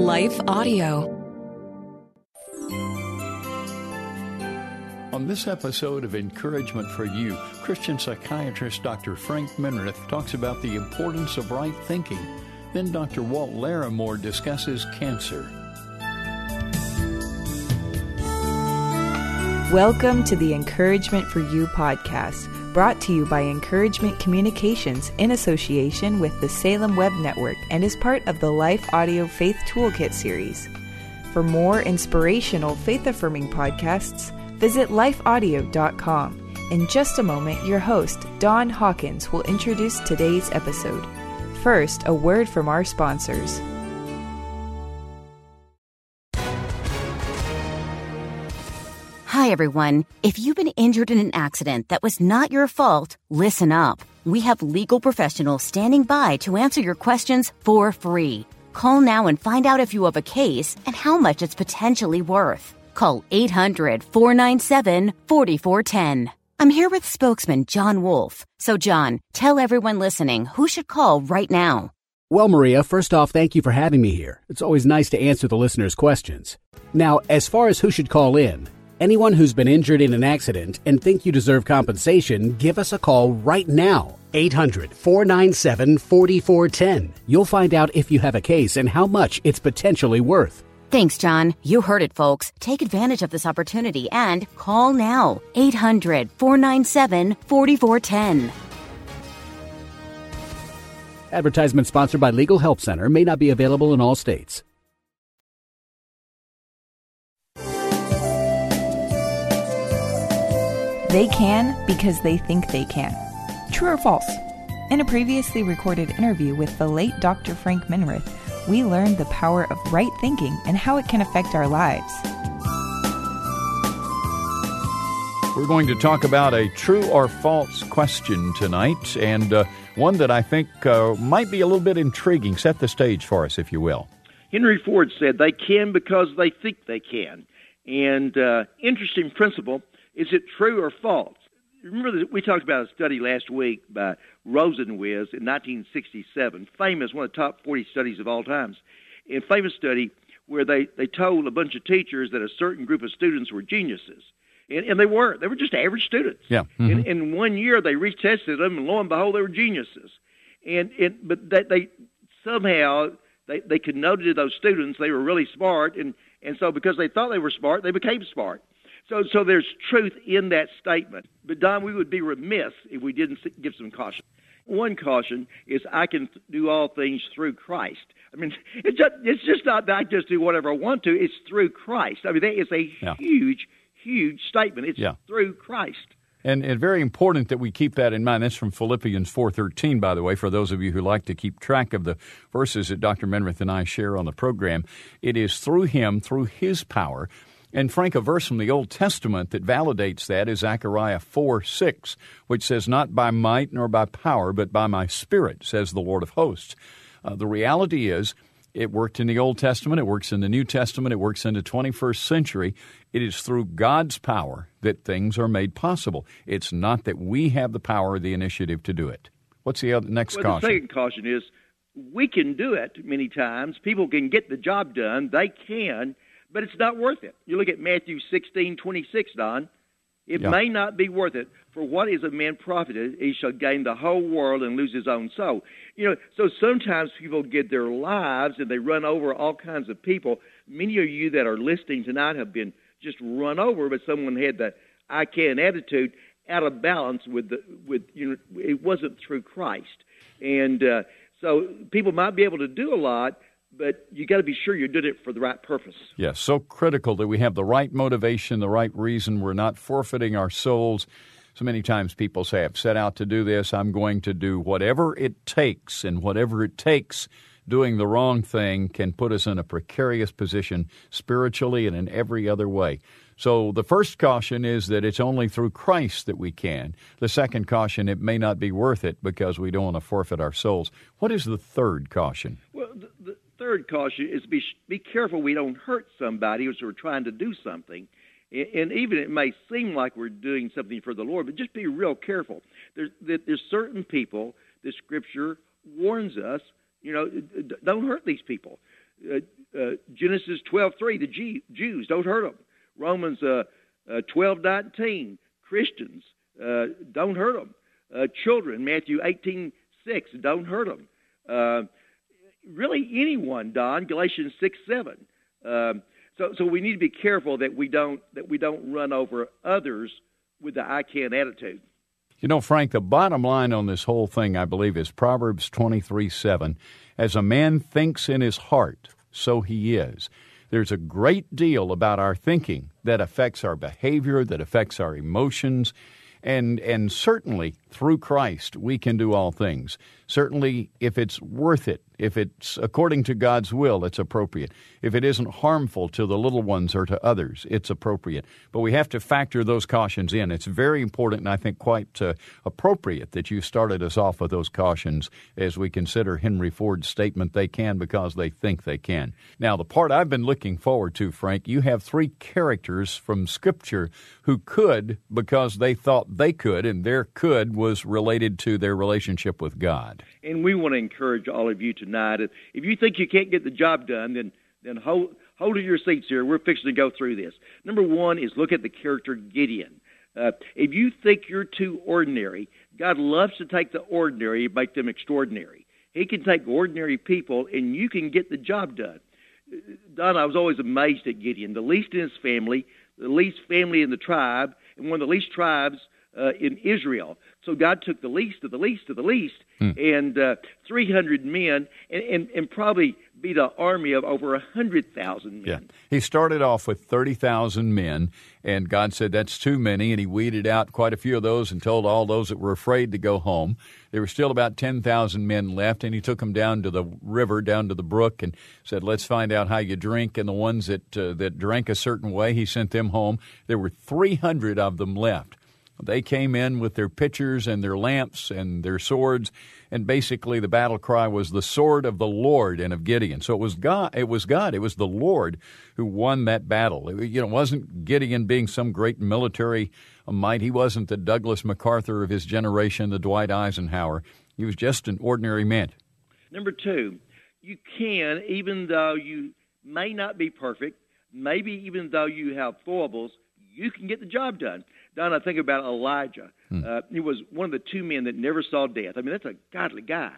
Life Audio. On this episode of Encouragement for You, Christian psychiatrist Dr. Frank Minirth talks about the importance of right thinking. Then Dr. Walt Larimore discusses cancer. Welcome to the Encouragement for You podcast, brought to you by Encouragement Communications in association with the Salem Web Network and is part of the Life Audio Faith Toolkit series. For more inspirational, faith-affirming podcasts, visit lifeaudio.com. In just a moment, your host, Don Hawkins, will introduce today's episode. First, a word from our sponsors. Hi, everyone. If you've been injured in an accident that was not your fault, listen up. We have legal professionals standing by to answer your questions for free. Call now and find out if you have a case and how much it's potentially worth. Call 800-497-4410. I'm here with spokesman John Wolf. So, John, tell everyone listening who should call right now. Well, Maria, first off, thank you for having me here. It's always nice to answer the listeners' questions. Now, as far as who should call in, anyone who's been injured in an accident and think you deserve compensation, give us a call right now. 800-497-4410. You'll find out if you have a case and how much it's potentially worth. Thanks, John. You heard it, folks. Take advantage of this opportunity and call now. 800-497-4410. Advertisement sponsored by Legal Help Center. May not be available in all states. They can because they think they can. True or false? In a previously recorded interview with the late Dr. Frank Minirth, we learned the power of right thinking and how it can affect our lives. We're going to talk about a true or false question tonight, and one that I think might be a little bit intriguing. Set the stage for us, if you will. Henry Ford said they can because they think they can. And interesting principle, is it true or false? Remember that we talked about a study last week by Rosenwiz in 1967, famous, one of the top 40 studies of all times. A famous study where they told a bunch of teachers that a certain group of students were geniuses. And they weren't. They were just average students. Yeah. Mm-hmm. In 1 year, they retested them, and lo and behold, they were geniuses. But they somehow connoted to those students they were really smart, and so because they thought they were smart, they became smart. So there's truth in that statement. But, Don, we would be remiss if we didn't give some caution. One caution is I can do all things through Christ. I mean, it's just not that I just do whatever I want to. It's through Christ. I mean, that is a huge statement. It's through Christ. And very important that we keep that in mind. That's from Philippians 4:13, by the way, for those of you who like to keep track of the verses that Dr. Minirth and I share on the program. It is through Him, through His power. And, Frank, a verse from the Old Testament that validates that is Zechariah 4:6, which says, "Not by might nor by power, but by my Spirit, says the Lord of hosts." The reality is, it worked in the Old Testament, it works in the New Testament, it works in the 21st century. It is through God's power that things are made possible. It's not that we have the power or the initiative to do it. What's the next caution? The second caution is we can do it many times. People can get the job done. They can. But it's not worth it. You look at Matthew 16:26, Don. It may not be worth it. For what is a man profited? He shall gain the whole world and lose his own soul. So sometimes people get their lives and they run over all kinds of people. Many of you that are listening tonight have been just run over, but someone had the I can attitude out of balance with it wasn't through Christ. And so people might be able to do a lot, but you got to be sure you're doing it for the right purpose. Yes, so critical that we have the right motivation, the right reason. We're not forfeiting our souls. So many times people say, I've set out to do this. I'm going to do whatever it takes, and whatever it takes, doing the wrong thing can put us in a precarious position spiritually and in every other way. So the first caution is that it's only through Christ that we can. The second caution, it may not be worth it because we don't want to forfeit our souls. What is the third caution? Well, the third caution is be careful we don't hurt somebody as we're trying to do something. And even it may seem like we're doing something for the Lord, but just be real careful. There's certain people, the Scripture warns us, don't hurt these people. Genesis 12:3, the Jews, don't hurt them. Romans 12:19, Christians, don't hurt them. Children, Matthew 18:6, don't hurt them. Really anyone, Don, Galatians 6:7. So we need to be careful that we don't run over others with the I can attitude. You know, Frank, the bottom line on this whole thing, I believe, is Proverbs 23:7. As a man thinks in his heart, so he is. There's a great deal about our thinking that affects our behavior, that affects our emotions, and certainly through Christ we can do all things. Certainly, if it's worth it, if it's according to God's will, it's appropriate. If it isn't harmful to the little ones or to others, it's appropriate. But we have to factor those cautions in. It's very important, and I think quite appropriate that you started us off with those cautions as we consider Henry Ford's statement, they can because they think they can. Now, the part I've been looking forward to, Frank, you have three characters from Scripture who could because they thought they could, and their could was related to their relationship with God. And we want to encourage all of you tonight. If you think you can't get the job done, then hold to your seats here. We're fixing to go through this. Number one is look at the character Gideon. If you think you're too ordinary, God loves to take the ordinary and make them extraordinary. He can take ordinary people, and you can get the job done. Don, I was always amazed at Gideon. The least in his family, the least family in the tribe, and one of the least tribes in Israel. So God took the least of the least of the least, and 300 men, and probably beat an army of over 100,000 men. Yeah. He started off with 30,000 men, and God said that's too many, and he weeded out quite a few of those and told all those that were afraid to go home. There were still about 10,000 men left, and he took them down to the river, down to the brook, and said, let's find out how you drink. And the ones that drank a certain way, he sent them home. There were 300 of them left. They came in with their pitchers and their lamps and their swords, and basically the battle cry was the sword of the Lord and of Gideon. So it was God. It was the Lord who won that battle. It wasn't Gideon being some great military might. He wasn't the Douglas MacArthur of his generation, the Dwight Eisenhower. He was just an ordinary man. Number two, you can, even though you may not be perfect, maybe even though you have foibles, you can get the job done. Don, I think about Elijah. He was one of the two men that never saw death. I mean, that's a godly guy.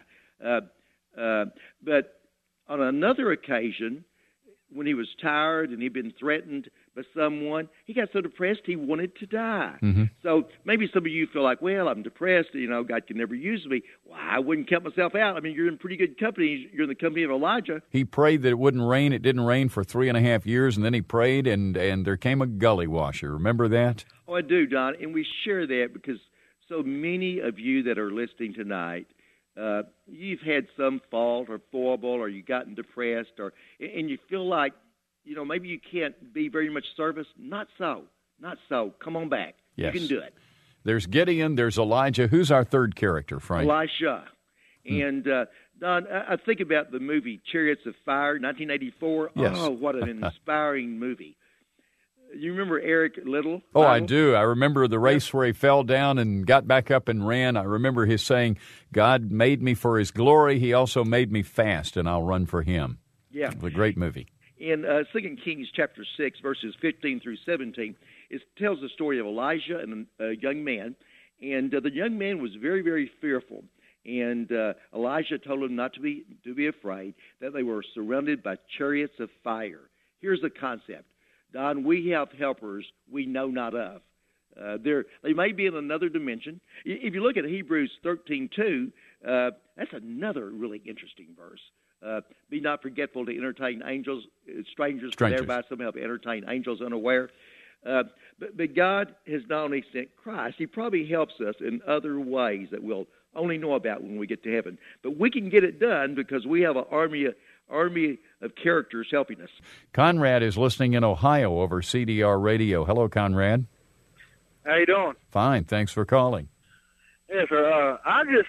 But on another occasion, when he was tired and he'd been threatened by someone, he got so depressed he wanted to die. Mm-hmm. So maybe some of you feel like, well, I'm depressed, God can never use me. Well, I wouldn't count myself out. I mean, you're in pretty good company. You're in the company of Elijah. He prayed that it wouldn't rain. It didn't rain for 3.5 years, and then he prayed, and there came a gully washer. Remember that? Oh, I do, Don, and we share that because so many of you that are listening tonight, you've had some fault or foible, or you've gotten depressed, and you feel like, maybe you can't be very much service. Not so. Come on back. Yes. You can do it. There's Gideon. There's Elijah. Who's our third character, Frank? Elisha. And, Don, I think about the movie Chariots of Fire, 1984. Yes. Oh, what an inspiring movie. You remember Eric Liddell? Oh, I do. I remember the race where he fell down and got back up and ran. I remember his saying, God made me for his glory. He also made me fast, and I'll run for him. Yeah. It was a great movie. In 2 Kings chapter 6, verses 15 through 17, it tells the story of Elijah and a young man. And the young man was very, very fearful. And Elijah told him not to be afraid, that they were surrounded by chariots of fire. Here's the concept. Don, we have helpers we know not of. They may be in another dimension. If you look at Hebrews 13:2, that's another really interesting verse. Be not forgetful to entertain strangers, but thereby somehow entertain angels unaware. But God has not only sent Christ, he probably helps us in other ways that we'll only know about when we get to heaven. But we can get it done because we have an army of characters helping us. Conrad is listening in Ohio over CDR Radio. Hello, Conrad. How you doing? Fine. Thanks for calling. Yes, sir. I just,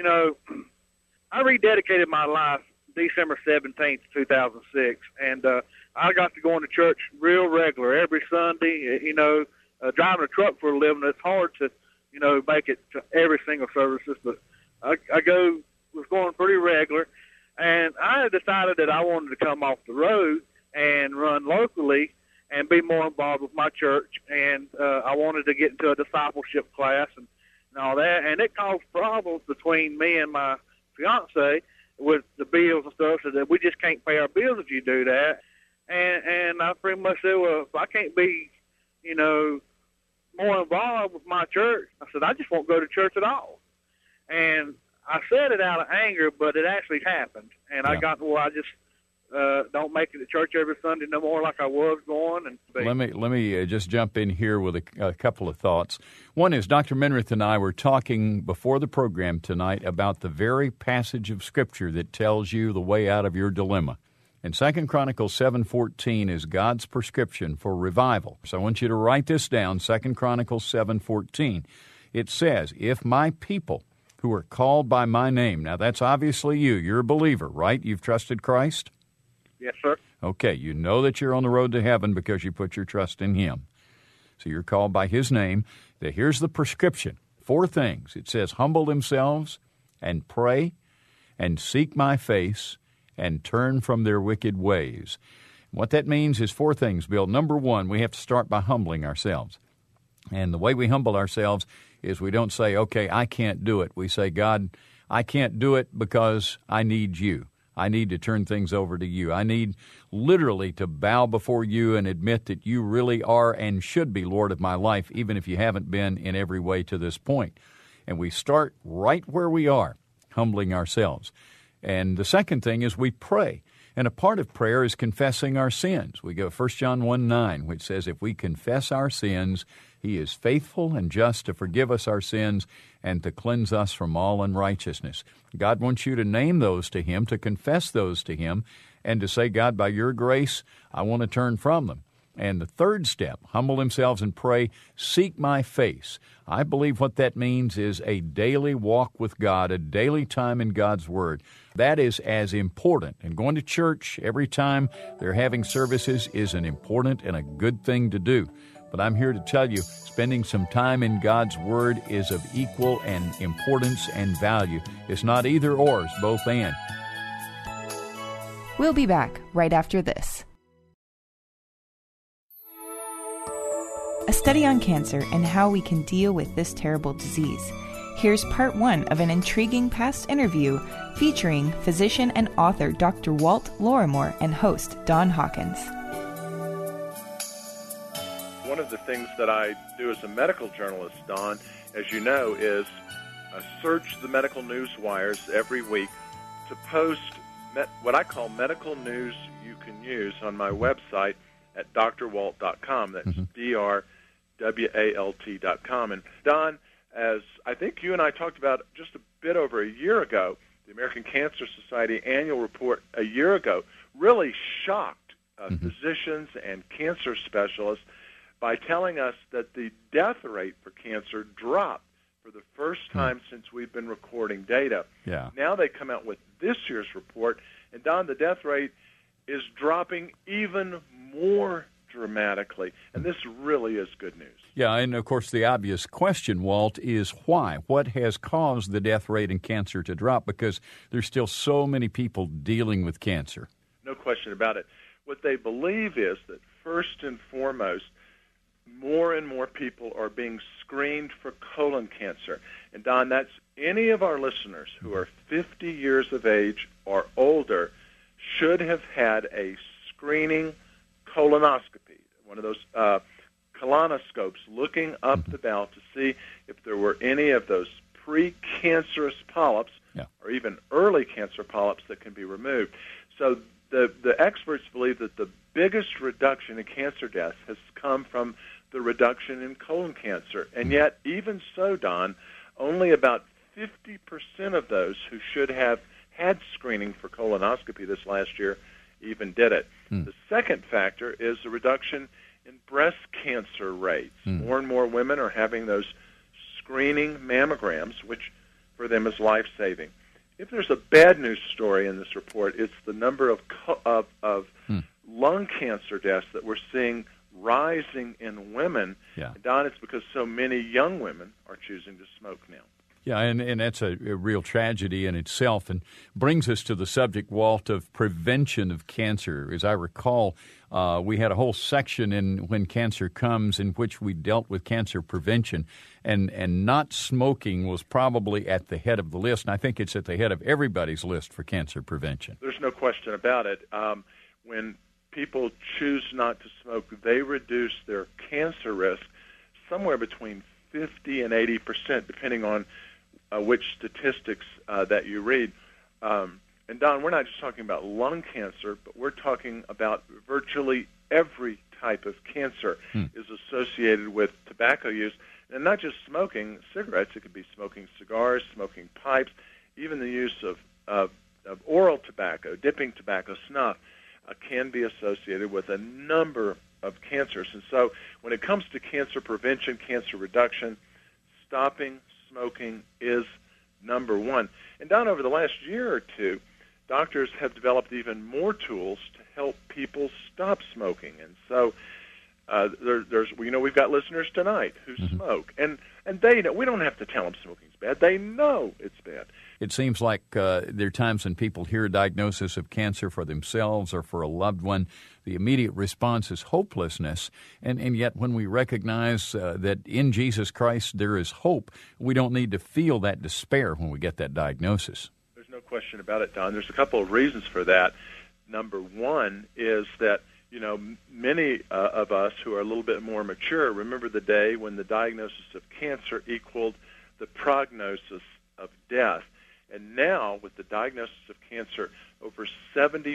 I rededicated my life December 17th, 2006, and I got to go into church real regular every Sunday. Driving a truck for a living, it's hard to, make it to every single services, but I was going pretty regular. And I had decided that I wanted to come off the road and run locally and be more involved with my church. And I wanted to get into a discipleship class and all that. And it caused problems between me and my fiance with the bills and stuff, so that we just can't pay our bills if you do that. And I pretty much said, well, if I can't be, more involved with my church, I said, I just won't go to church at all. And I said it out of anger, but it actually happened. And I got to where I just don't make it to church every Sunday no more like I was going. And let me just jump in here with a couple of thoughts. One is Dr. Menrith and I were talking before the program tonight about the very passage of Scripture that tells you the way out of your dilemma. And 2 Chronicles 7:14 is God's prescription for revival. So I want you to write this down, 2 Chronicles 7:14. It says, if my people who are called by my name, now that's obviously you. You're a believer, right? You've trusted Christ? Yes, sir. Okay, you know that you're on the road to heaven because you put your trust in Him. So you're called by His name. Here's the prescription. 4 things. It says, humble themselves and pray and seek my face and turn from their wicked ways. What that means is 4 things, Bill. Number 1, we have to start by humbling ourselves. And the way we humble ourselves is we don't say, okay, I can't do it. We say, God, I can't do it because I need you. I need to turn things over to you. I need literally to bow before you and admit that you really are and should be Lord of my life, even if you haven't been in every way to this point. And we start right where we are, humbling ourselves. And the second thing is we pray. And a part of prayer is confessing our sins. We go 1 John 1:9, which says, if we confess our sins, He is faithful and just to forgive us our sins and to cleanse us from all unrighteousness. God wants you to name those to Him, to confess those to Him, and to say, God, by your grace, I want to turn from them. And the third step, humble themselves and pray, seek my face. I believe what that means is a daily walk with God, a daily time in God's Word. That is as important. And going to church every time they're having services is an important and a good thing to do. But I'm here to tell you, spending some time in God's Word is of equal and importance and value. It's not either or, it's both and. We'll be back right after this. A study on cancer and how we can deal with this terrible disease. Here's part 1 of an intriguing past interview featuring physician and author Dr. Walt Lorimore and host Don Hawkins. One of the things that I do as a medical journalist, Don, as you know, is search the medical news wires every week to post what I call medical news you can use on my website at drwalt.com. That's drwalt.com. And Don, as I think you and I talked about just a bit over a year ago, the American Cancer Society annual report a year ago really shocked physicians and cancer specialists by telling us that the death rate for cancer dropped for the first time since we've been recording data. Yeah. Now they come out with this year's report, and Don, the death rate is dropping even more dramatically, and this really is good news. Yeah, and of course the obvious question, Walt, is why? What has caused the death rate in cancer to drop? Because there's still so many people dealing with cancer. No question about it. What they believe is that first and foremost, more and more people are being screened for colon cancer. And Don, that's any of our listeners who are 50 years of age or older should have had a screening colonoscopy, one of those colonoscopes looking up the bowel to see if there were any of those precancerous polyps or even early cancer polyps that can be removed. So the experts believe that the biggest reduction in cancer deaths has come from the reduction in colon cancer. And yet, even so, Don, only about 50% of those who should have had screening for colonoscopy this last year even did it. The second factor is the reduction in breast cancer rates. More and more women are having those screening mammograms, which for them is life-saving. If there's a bad news story in this report, it's the number of lung cancer deaths that we're seeing rising in women. Yeah. Don, it's because so many young women are choosing to smoke now. Yeah, and that's a real tragedy in itself, and brings us to the subject, Walt, of prevention of cancer. As I recall, we had a whole section in When Cancer Comes in which we dealt with cancer prevention, and not smoking was probably at the head of the list, and I think it's at the head of everybody's list for cancer prevention. There's no question about it. When people choose not to smoke, they reduce their cancer risk somewhere between 50 and 80%, depending on which statistics that you read. And Don, we're not just talking about lung cancer, but we're talking about virtually every type of cancer is associated with tobacco use. And not just smoking cigarettes, it could be smoking cigars, smoking pipes, even the use of oral tobacco, dipping tobacco, snuff, can be associated with a number of cancers. And so when it comes to cancer prevention, cancer reduction, stopping smoking is number one. And Don, over the last year or two, doctors have developed even more tools to help people stop smoking. And so we've got listeners tonight who smoke, and they know. We don't have to tell them smoking's bad. They know it's bad. It seems like there are times when people hear a diagnosis of cancer for themselves or for a loved one, the immediate response is hopelessness. And yet when we recognize that in Jesus Christ there is hope, we don't need to feel that despair when we get that diagnosis. There's no question about it, Don. There's a couple of reasons for that. Number one is that, many of us who are a little bit more mature remember the day when the diagnosis of cancer equaled the prognosis of death. And now, with the diagnosis of cancer, over 75%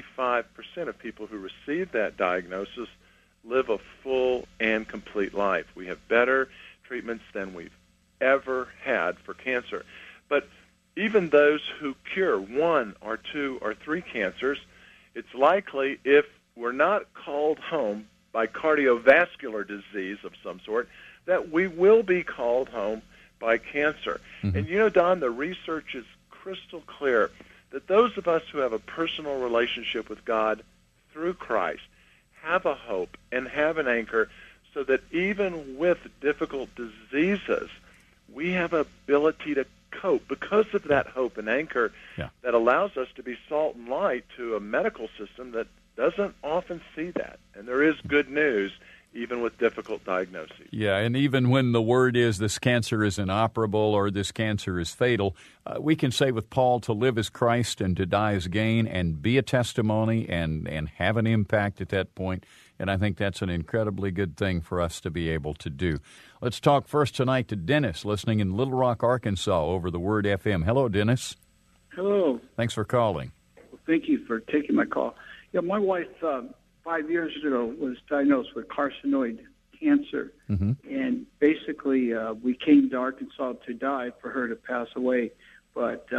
of people who receive that diagnosis live a full and complete life. We have better treatments than we've ever had for cancer. But even those who cure 1 or 2 or 3 cancers, it's likely, if we're not called home by cardiovascular disease of some sort, that we will be called home by cancer. And Don, the research is crystal clear that those of us who have a personal relationship with God through Christ have a hope and have an anchor, so that even with difficult diseases, we have ability to cope because of that hope and anchor that allows us to be salt and light to a medical system that doesn't often see that. And there is good news even with difficult diagnoses. Yeah, and even when the word is this cancer is inoperable or this cancer is fatal, we can say with Paul, to live as Christ and to die as gain, and be a testimony and have an impact at that point. And I think that's an incredibly good thing for us to be able to do. Let's talk first tonight to Dennis, listening in Little Rock, Arkansas, over the Word FM. Hello, Dennis. Hello. Thanks for calling. Well, thank you for taking my call. Yeah, my wife 5 years ago was diagnosed with carcinoid cancer, and basically we came to Arkansas to die for her to pass away, but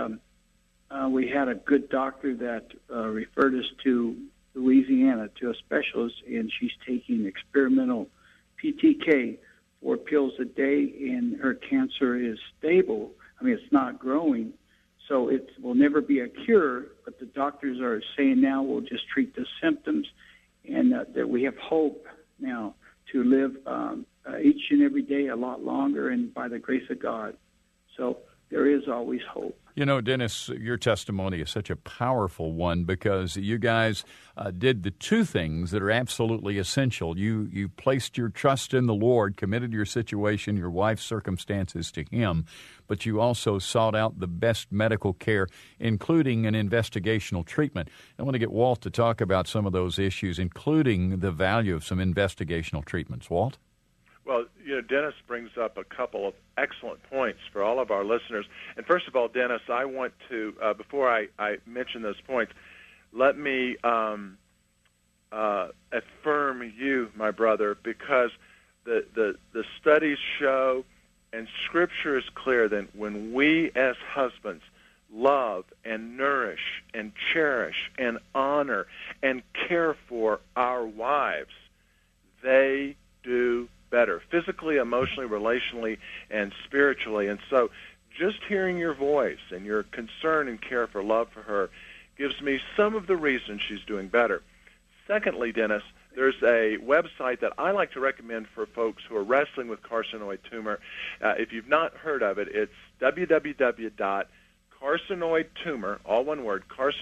we had a good doctor that referred us to Louisiana to a specialist, and she's taking experimental PTK, 4 pills a day, and her cancer is stable. I mean, it's not growing, so it will never be a cure, but the doctors are saying now we'll just treat the symptoms, and that we have hope now to live each and every day a lot longer, and by the grace of God. So there is always hope. You know, Dennis, your testimony is such a powerful one because you guys did the 2 things that are absolutely essential. You placed your trust in the Lord, committed your situation, your wife's circumstances to Him, but you also sought out the best medical care, including an investigational treatment. I want to get Walt to talk about some of those issues, including the value of some investigational treatments. Walt? Well, Dennis brings up a couple of excellent points for all of our listeners. And first of all, Dennis, I want to, before I mention those points, let me affirm you, my brother, because the studies show and Scripture is clear that when we as husbands love and nourish and cherish and honor and care for our wives, they do better, physically, emotionally, relationally, and spiritually. And so just hearing your voice and your concern and care for love for her gives me some of the reasons she's doing better. Secondly, Dennis, there's a website that I like to recommend for folks who are wrestling with carcinoid tumor. If you've not heard of it, it's www.carcinoidtumor, all one word,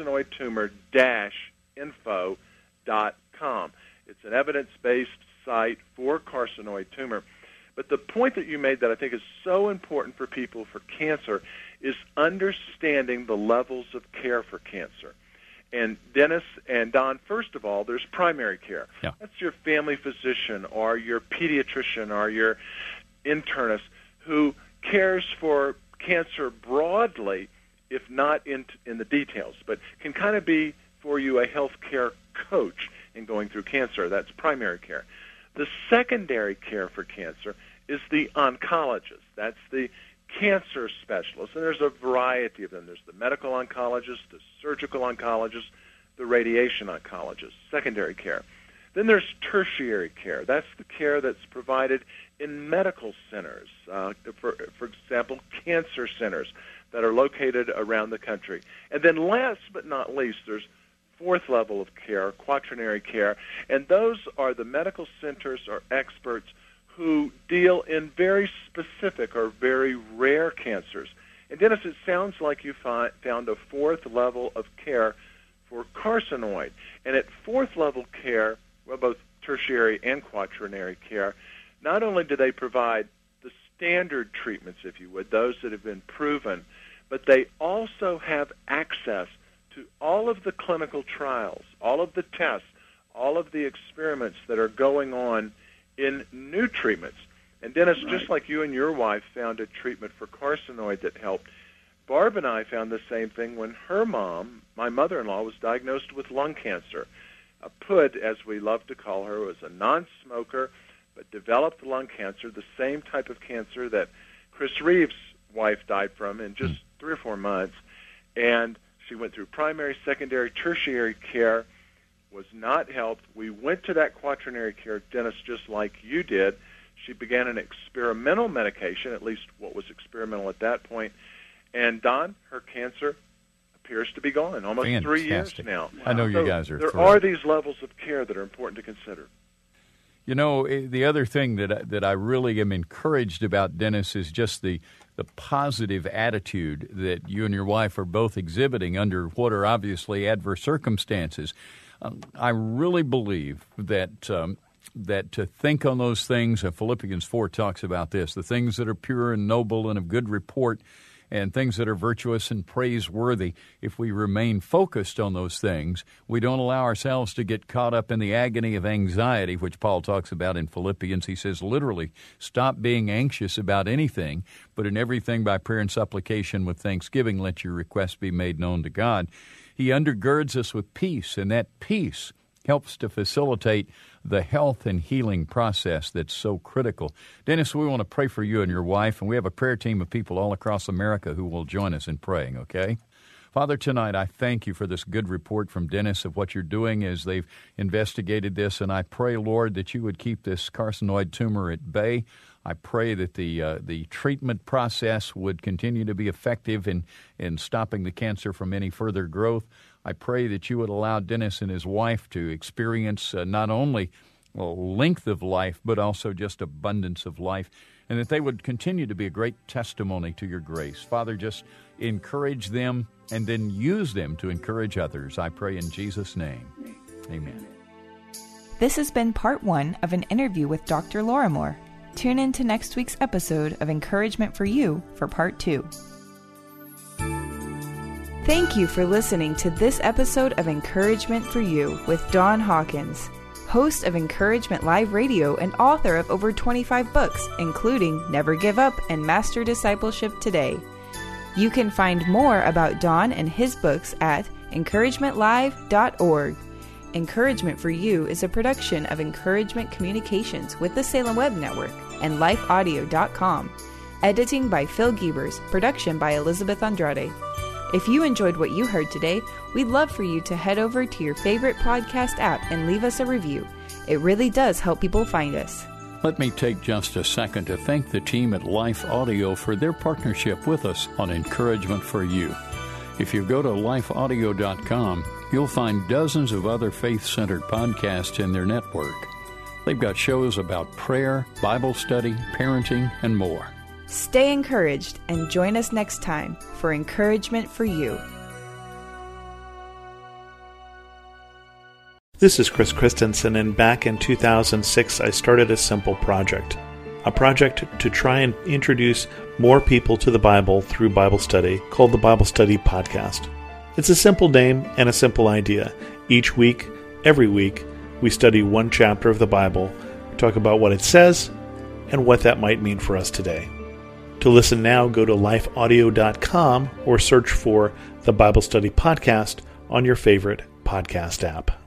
carcinoidtumor-info.com. It's an evidence-based site for carcinoid tumor. But the point that you made that I think is so important for people for cancer is understanding the levels of care for cancer. And Dennis and Don, first of all, there's primary care. Yeah. That's your family physician or your pediatrician or your internist who cares for cancer broadly, if not in the details, but can kind of be for you a health care coach in going through cancer. That's primary care. The secondary care for cancer is the oncologist. That's the cancer specialist, and there's a variety of them. There's the medical oncologist, the surgical oncologist, the radiation oncologist, secondary care. Then there's tertiary care. That's the care that's provided in medical centers, for example, cancer centers that are located around the country. And then last but not least, there's fourth level of care, quaternary care, and those are the medical centers or experts who deal in very specific or very rare cancers. And Dennis, it sounds like you found a fourth level of care for carcinoid. And at fourth level care, well, both tertiary and quaternary care, not only do they provide the standard treatments, if you would, those that have been proven, but they also have access to all of the clinical trials, all of the tests, all of the experiments that are going on in new treatments. And Dennis, just like you and your wife found a treatment for carcinoid that helped, Barb and I found the same thing when her mom, my mother-in-law, was diagnosed with lung cancer. A PUD, as we love to call her, was a non-smoker, but developed lung cancer, the same type of cancer that Chris Reeves' wife died from in just 3 or 4 months. And she went through primary, secondary, tertiary care, was not helped. We went to that quaternary care, Dennis, just like you did. She began an experimental medication, at least what was experimental at that point. And Don, her cancer appears to be gone. Almost Fantastic. 3 years now. I know you guys are There thrilled. are these levels of care that are important to consider. You know, the other thing that I really am encouraged about, Dennis, is just the positive attitude that you and your wife are both exhibiting under what are obviously adverse circumstances. I really believe that to think on those things, Philippians 4 talks about this, the things that are pure and noble and of good report, and things that are virtuous and praiseworthy. If we remain focused on those things, we don't allow ourselves to get caught up in the agony of anxiety, which Paul talks about in Philippians. He says, literally, stop being anxious about anything, but in everything by prayer and supplication with thanksgiving, let your requests be made known to God. He undergirds us with peace, and that peace helps to facilitate the health and healing process that's so critical. Dennis, we want to pray for you and your wife, and we have a prayer team of people all across America who will join us in praying, okay? Father, tonight I thank you for this good report from Dennis of what you're doing as they've investigated this, and I pray, Lord, that you would keep this carcinoid tumor at bay. I pray that the treatment process would continue to be effective in stopping the cancer from any further growth. I pray that you would allow Dennis and his wife to experience not only length of life, but also just abundance of life, and that they would continue to be a great testimony to your grace. Father, just encourage them and then use them to encourage others. I pray in Jesus' name. Amen. This has been part 1 of an interview with Dr. Lorimor. Tune in to next week's episode of Encouragement for You for part 2. Thank you for listening to this episode of Encouragement for You with Don Hawkins, host of Encouragement Live Radio and author of over 25 books, including Never Give Up and Master Discipleship Today. You can find more about Don and his books at encouragementlive.org. Encouragement for You is a production of Encouragement Communications with the Salem Web Network and lifeaudio.com. Editing by Phil Giebers, production by Elizabeth Andrade. If you enjoyed what you heard today, we'd love for you to head over to your favorite podcast app and leave us a review. It really does help people find us. Let me take just a second to thank the team at Life Audio for their partnership with us on Encouragement for You. If you go to lifeaudio.com, you'll find dozens of other faith-centered podcasts in their network. They've got shows about prayer, Bible study, parenting, and more. Stay encouraged and join us next time for Encouragement for You. This is Chris Christensen, and back in 2006 I started a simple project. A project to try and introduce more people to the Bible through Bible study called the Bible Study Podcast. It's a simple name and a simple idea. Each week, every week, we study one chapter of the Bible, talk about what it says, and what that might mean for us today. To listen now, go to lifeaudio.com or search for the Bible Study Podcast on your favorite podcast app.